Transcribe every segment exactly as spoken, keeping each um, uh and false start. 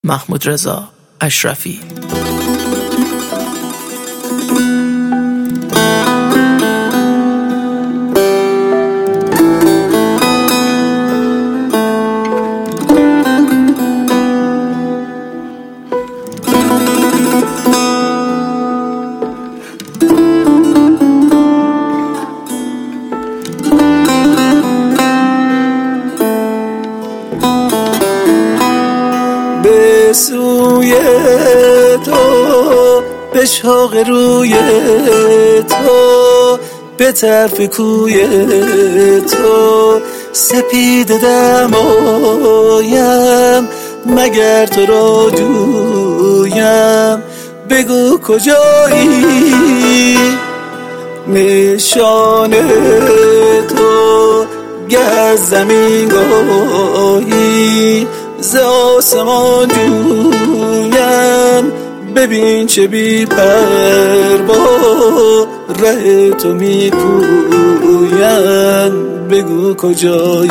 محمود رضا اشرفی. به سوی تو، به شوق روی تو، به طرف کوی تو، سپید دمایم مگر تو را جویم، بگو کجایی نشان تو، گر زمین گاهی ز آسمان جویم، ببین چه بی پروا ره تو می پویم، بگو کجایی.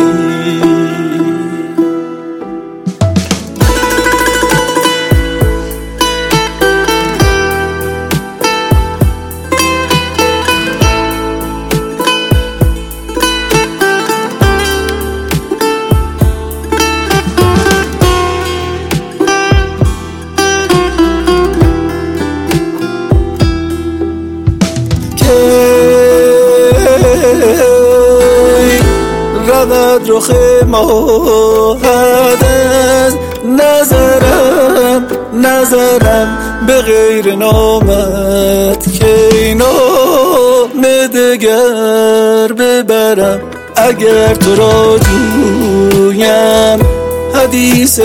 رود رخ ماهت از نظرم، نظرم به غیر نامت که نام دگر ببرم، اگر تو را جویم حدیث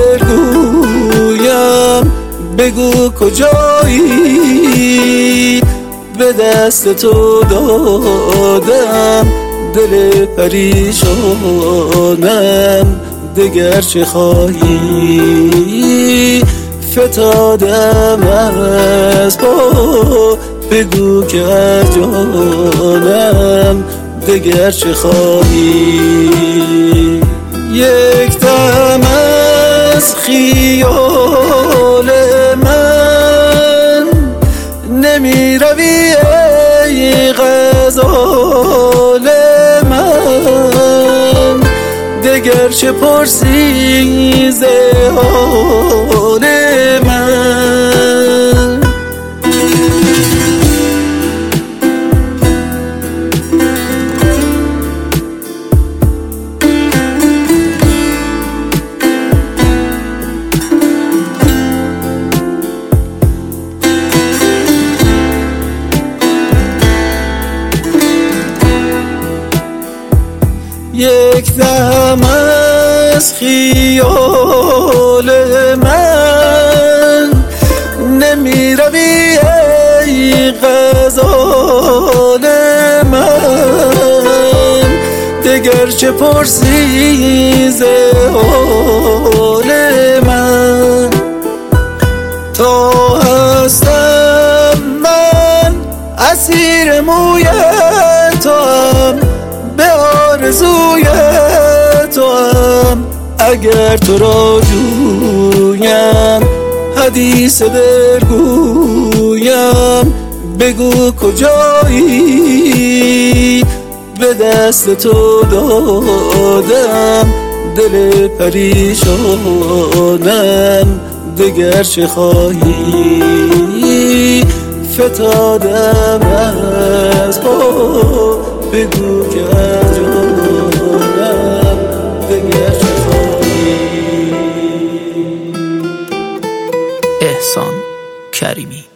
دلگویم، بگو کجایی به دست تو دادم دل پریشانم، دگر چه خواهی فتادم از پا، بگو که از جانم دگر چه خواهی. یک دم از خیال من نمی روی ای غزال من، دگر چه پرسی ز حال من. یک دم از خیال من نمی روی ای غزال من، دگر چه پرسی ز حال من. تا هستم من اسیر موی توام، به آرزوی توام، اگر تو را جویم حدیث دلگویم، بگو کجایی به دست تو دادم دل پریشانم، دگر چه خواهی فتادم از پا، بگو که از جانم دگر چه خواهی. احسان کریمی.